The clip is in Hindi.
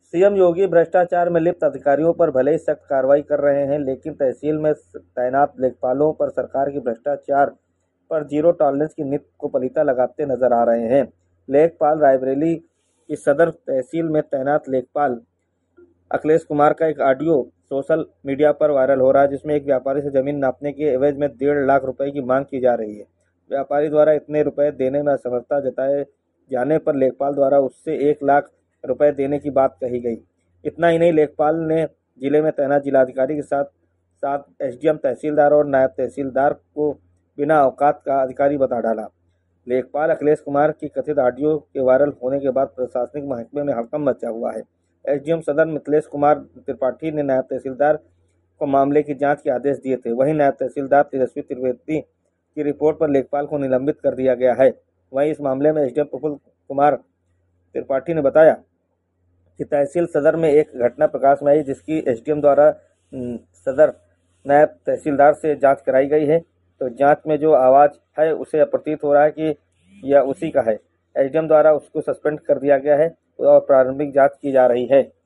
सीएम योगी भ्रष्टाचार में लिप्त अधिकारियों पर भले ही सख्त कार्रवाई कर रहे हैं, लेकिन तहसील में तैनात लेखपालों पर सरकार की भ्रष्टाचार पर जीरो टॉलरेंस की नीति को पलीता लगाते नजर आ रहे हैं। लेखपाल रायबरेली की सदर तहसील में तैनात लेखपाल अखिलेश कुमार का एक ऑडियो सोशल मीडिया पर वायरल हो रहा है, जिसमें एक व्यापारी से जमीन नापने के एवज में 1.5 लाख रुपए की मांग की जा रही है। व्यापारी द्वारा इतने रुपए देने में असमर्थता जताए जाने पर लेखपाल द्वारा उससे 1 लाख रुपए देने की बात कही गई। इतना ही नहीं, लेखपाल ने जिले में तैनात जिलाधिकारी के साथ साथ एसडीएम, तहसीलदार और नायब तहसीलदार को बिना औकात का अधिकारी बता डाला। लेखपाल अखिलेश कुमार की कथित ऑडियो के वायरल होने के बाद प्रशासनिक महकमे में हड़कंप मचा हुआ है। एसडीएम सदर मिथिलेश कुमार त्रिपाठी ने नायब तहसीलदार को मामले की जांच के आदेश दिए थे। वहीं नायब तहसीलदार तेजस्वी त्रिवेदी की रिपोर्ट पर लेखपाल को निलंबित कर दिया गया है। वहीं इस मामले में एसडीएम प्रफुल्ल कुमार त्रिपाठी ने बताया कि तहसील सदर में एक घटना प्रकाश में आई, जिसकी एसडीएम द्वारा सदर नायब तहसीलदार से जांच कराई गई है। तो जांच में जो आवाज़ है उसे प्रतीत हो रहा है कि यह उसी का है। एसडीएम द्वारा उसको सस्पेंड कर दिया गया है और प्रारंभिक जांच की जा रही है।